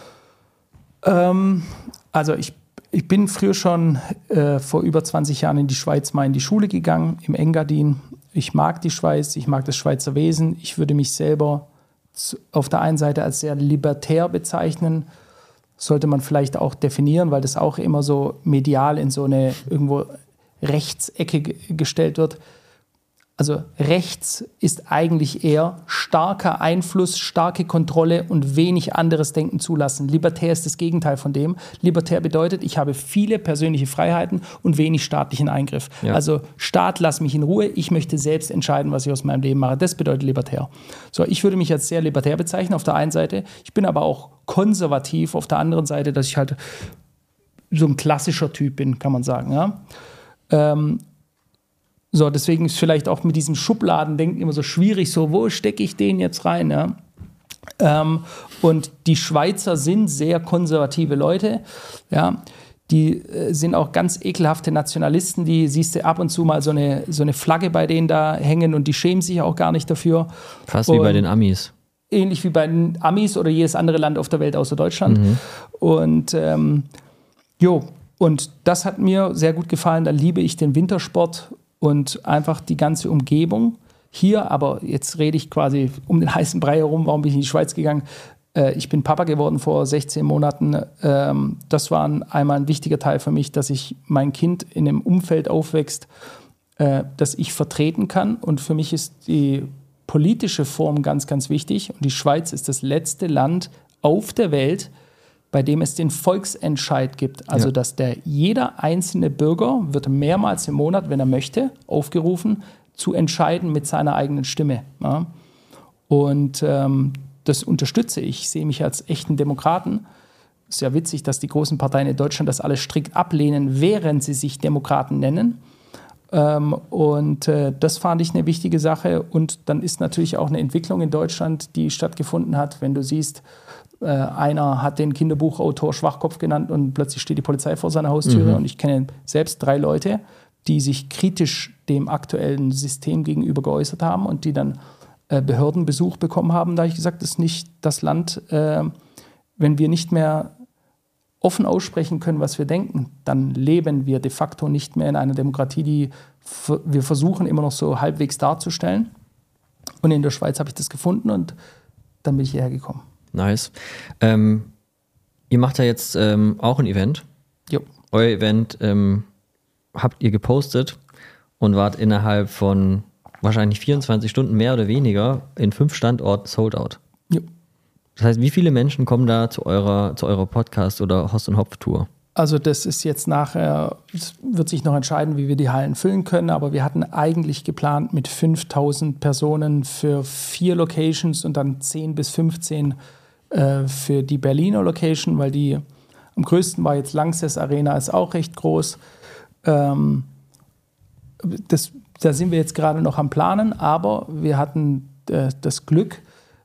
Also ich bin früher schon vor über 20 Jahren in die Schweiz mal in die Schule gegangen, im Engadin. Ich mag die Schweiz, ich mag das Schweizer Wesen. Ich würde mich selber auf der einen Seite als sehr libertär bezeichnen. Sollte man vielleicht auch definieren, weil das auch immer so medial in so eine irgendwo Rechtsecke gestellt wird. Also rechts ist eigentlich eher starker Einfluss, starke Kontrolle und wenig anderes Denken zulassen. Libertär ist das Gegenteil von dem. Libertär bedeutet, ich habe viele persönliche Freiheiten und wenig staatlichen Eingriff. Ja. Also Staat, lass mich in Ruhe, ich möchte selbst entscheiden, was ich aus meinem Leben mache. Das bedeutet libertär. So, ich würde mich als sehr libertär bezeichnen auf der einen Seite. Ich bin aber auch konservativ auf der anderen Seite, dass ich halt so ein klassischer Typ bin, kann man sagen. Ja? So, deswegen ist vielleicht auch mit diesem Schubladendenken immer so schwierig, so, wo stecke ich den jetzt rein? Ja? Und die Schweizer sind sehr konservative Leute, ja? Die sind auch ganz ekelhafte Nationalisten, die siehst du ab und zu mal so eine Flagge bei denen da hängen und die schämen sich auch gar nicht dafür. Fast wie bei den Amis. Ähnlich wie bei den Amis oder jedes andere Land auf der Welt außer Deutschland. Und und das hat mir sehr gut gefallen, da liebe ich den Wintersport und einfach die ganze Umgebung hier, aber jetzt rede ich quasi um den heißen Brei herum, warum bin ich in die Schweiz gegangen? Ich bin Papa geworden vor 16 Monaten. Das war einmal ein wichtiger Teil für mich, dass ich mein Kind in einem Umfeld aufwächst, das ich vertreten kann. Und für mich ist die politische Form ganz, ganz wichtig. Und die Schweiz ist das letzte Land auf der Welt, bei dem es den Volksentscheid gibt. Also, dass jeder einzelne Bürger wird mehrmals im Monat, wenn er möchte, aufgerufen, zu entscheiden mit seiner eigenen Stimme. Ja? Und das unterstütze ich. Ich sehe mich als echten Demokraten. Es ist ja witzig, dass die großen Parteien in Deutschland das alles strikt ablehnen, während sie sich Demokraten nennen. Das fand ich eine wichtige Sache. Und dann ist natürlich auch eine Entwicklung in Deutschland, die stattgefunden hat. Wenn du siehst, einer hat den Kinderbuchautor Schwachkopf genannt und plötzlich steht die Polizei vor seiner Haustüre. Und ich kenne selbst 3 Leute, die sich kritisch dem aktuellen System gegenüber geäußert haben und die dann Behördenbesuch bekommen haben. Da habe ich gesagt, das ist nicht das Land, wenn wir nicht mehr offen aussprechen können, was wir denken, dann leben wir de facto nicht mehr in einer Demokratie, die wir versuchen immer noch so halbwegs darzustellen. Und in der Schweiz habe ich das gefunden und dann bin ich hierher gekommen. Nice. Ihr macht ja jetzt auch ein Event. Jo. Euer Event habt ihr gepostet und wart innerhalb von wahrscheinlich 24 Stunden mehr oder weniger in 5 Standorten sold out. Jo. Das heißt, wie viele Menschen kommen da zu eurer Podcast- oder Host- und Hopf-Tour? Also das ist jetzt nachher, es wird sich noch entscheiden, wie wir die Hallen füllen können, aber wir hatten eigentlich geplant mit 5.000 Personen für 4 Locations und dann 10 bis 15 für die Berliner Location, weil die am größten war jetzt Lanxess Arena, ist auch recht groß. Da sind wir jetzt gerade noch am Planen, aber wir hatten das Glück,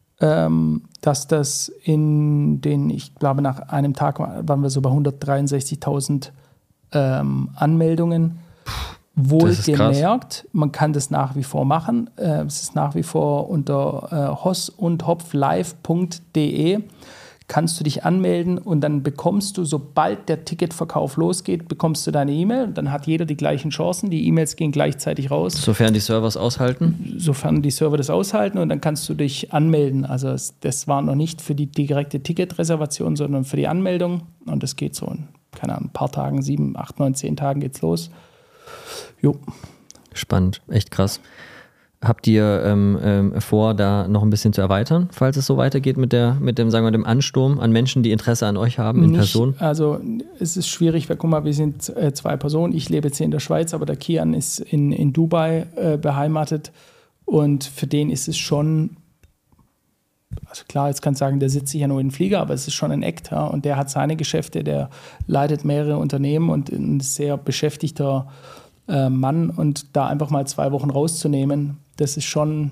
dass das ich glaube, nach einem Tag waren wir so bei 163.000 Anmeldungen. Wohlgemerkt, man kann das nach wie vor machen. Es ist nach wie vor unter hossundhopflive.de kannst du dich anmelden und dann bekommst du, sobald der Ticketverkauf losgeht, bekommst du deine E-Mail. Dann hat jeder die gleichen Chancen. Die E-Mails gehen gleichzeitig raus. Sofern die Server es aushalten? Sofern die Server das aushalten und dann kannst du dich anmelden. Also das war noch nicht für die direkte Ticketreservation, sondern für die Anmeldung. Und das geht so in, keine Ahnung, ein paar Tagen, 7, 8, 9, 10 Tagen geht's los. Jo. Spannend, echt krass. Habt ihr vor, da noch ein bisschen zu erweitern, falls es so weitergeht mit dem, sagen wir, dem Ansturm an Menschen, die Interesse an euch haben in Person? Also es ist schwierig, weil guck mal, wir sind 2 Personen. Ich lebe jetzt hier in der Schweiz, aber der Kian ist in Dubai beheimatet und für den ist es schon, also klar, jetzt kannst du sagen, der sitzt sich ja nur in den Flieger, aber es ist schon ein Act, ja, und der hat seine Geschäfte, der leitet mehrere Unternehmen und ein sehr beschäftigter Mann und da einfach mal 2 Wochen rauszunehmen, das ist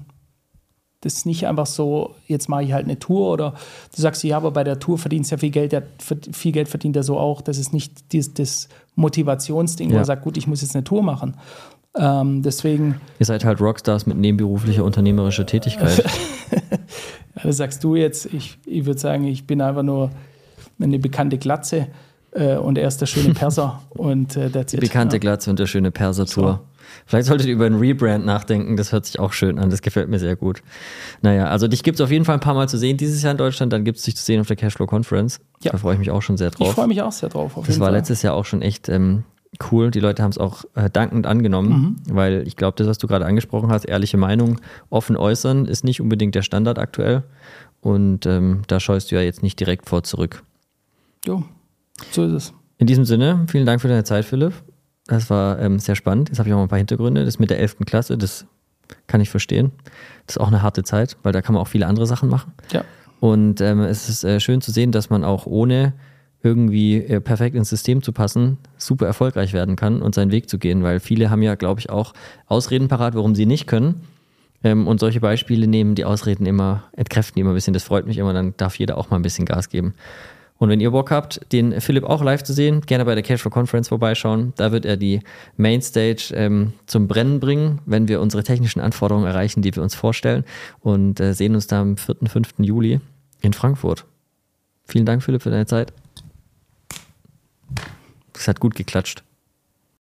nicht einfach so, jetzt mache ich halt eine Tour oder du sagst, ja, aber bei der Tour verdienst du ja viel Geld verdient er so auch, das ist nicht das Motivationsding, wo er sagt, gut, ich muss jetzt eine Tour machen. Deswegen. Ihr seid halt Rockstars mit nebenberuflicher unternehmerischer Tätigkeit. Ja, das sagst du jetzt, ich würde sagen, ich bin einfach nur eine bekannte Glatze. Und er ist der schöne Perser und that's Die bekannte Glatze und der schöne Perser-Tour. So. Vielleicht solltet ihr über ein Rebrand nachdenken, das hört sich auch schön an, das gefällt mir sehr gut. Naja, also dich gibt es auf jeden Fall ein paar Mal zu sehen dieses Jahr in Deutschland, dann gibt es dich zu sehen auf der Cashflow Conference. Ja. Da freue ich mich auch schon sehr drauf. Ich freue mich auch sehr drauf. Das war letztes Jahr auch schon echt cool, die Leute haben es auch dankend angenommen, weil ich glaube, das, was du gerade angesprochen hast, ehrliche Meinung, offen äußern, ist nicht unbedingt der Standard aktuell und da scheust du ja jetzt nicht direkt vor zurück. Jo. So ist es. In diesem Sinne, vielen Dank für deine Zeit, Philipp. Das war sehr spannend. Jetzt habe ich auch mal ein paar Hintergründe. Das mit der 11. Klasse, das kann ich verstehen. Das ist auch eine harte Zeit, weil da kann man auch viele andere Sachen machen. Ja. Und es ist schön zu sehen, dass man auch ohne irgendwie perfekt ins System zu passen, super erfolgreich werden kann und seinen Weg zu gehen, weil viele haben ja, glaube ich, auch Ausreden parat, warum sie nicht können. Und solche Beispiele nehmen die Ausreden immer, entkräften die immer ein bisschen. Das freut mich immer, dann darf jeder auch mal ein bisschen Gas geben. Und wenn ihr Bock habt, den Philipp auch live zu sehen, gerne bei der Cashflow Conference vorbeischauen. Da wird er die Mainstage zum Brennen bringen, wenn wir unsere technischen Anforderungen erreichen, die wir uns vorstellen. Und sehen uns da am 4. 5. Juli in Frankfurt. Vielen Dank, Philipp, für deine Zeit. Das hat gut geklatscht.